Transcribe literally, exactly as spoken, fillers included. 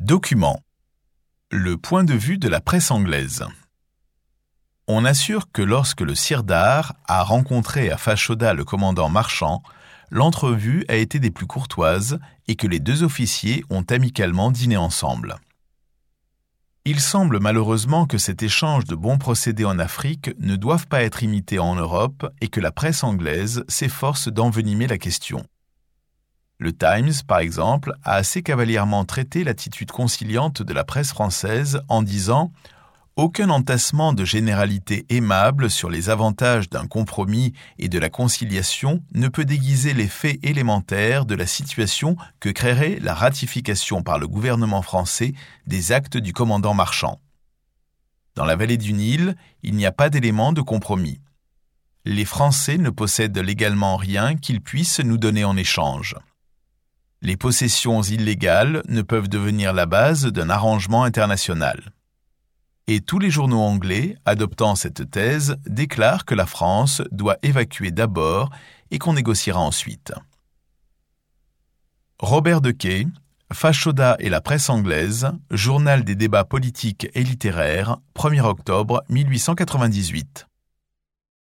Document. Le point de vue de la presse anglaise. On assure que lorsque le Sirdar a rencontré à Fashoda le commandant Marchand, l'entrevue a été des plus courtoises et que les deux officiers ont amicalement dîné ensemble. Il semble malheureusement que cet échange de bons procédés en Afrique ne doive pas être imité en Europe et que la presse anglaise s'efforce d'envenimer la question. Le Times, par exemple, a assez cavalièrement traité l'attitude conciliante de la presse française en disant « Aucun entassement de généralités aimables sur les avantages d'un compromis et de la conciliation ne peut déguiser les faits élémentaires de la situation que créerait la ratification par le gouvernement français des actes du commandant Marchand. Dans la vallée du Nil, il n'y a pas d'élément de compromis. Les Français ne possèdent légalement rien qu'ils puissent nous donner en échange. Les possessions illégales ne peuvent devenir la base d'un arrangement international. Et tous les journaux anglais, adoptant cette thèse, déclarent que la France doit évacuer d'abord et qu'on négociera ensuite. Robert de Quay, Fashoda et la presse anglaise, Journal des débats politiques et littéraires, premier octobre mille huit cent quatre-vingt-dix-huit.